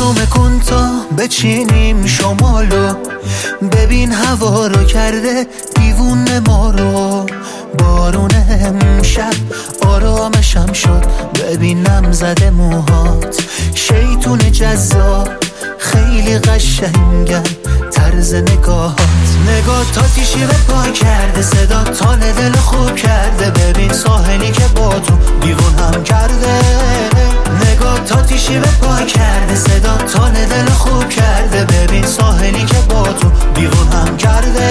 آروم کن تا بچینیم شمالو، ببین هوا رو کرده دیوونه ما رو. بارون امشب آرامشم شد، ببینم زده موهات شیطون جذاب، خیلی قشنگم طرز نگاهات. نگاهات به پا کرده، صدا تال دل خوب کرده، ببین ساحلی که با تو دیوون هم کرده. نگاهات به پا کرده، صدا تال دل خوب کرده، ببین ساحلی که با تو دیوون هم کرده.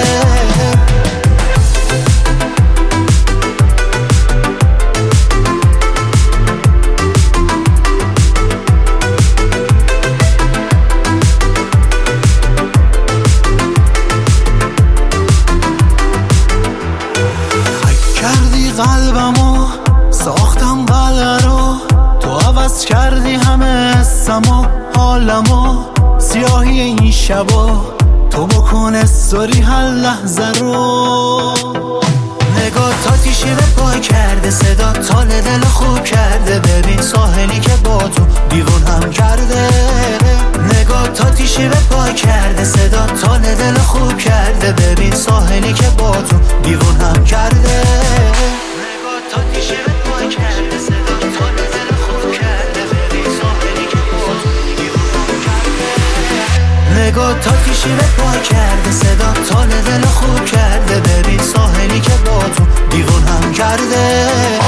کردی قلبمو، ساختم قلعه رو، تو عوض کردی همه اسمو حالمو. سیاهی این شبا تو بکن استوری هر لحظه رو. نگاهات به پا کرده، صدا تال دل خوب کرده، ببین ساحلی که با تو دیوون هم کرده. نگاهات به پا کرده، صدا تال دل خوب کرده، ببین ساحلی که با تو دیوون هم کرده. نگاهات به پا کرده، صدا تال دل خوب کرده، ببین ساحلی که با تو دیوون هم کرده. نگاهات به پا کرده، صدا تال دل خوب کرده، ببین ساحلی که با تو دیوون هم کرده.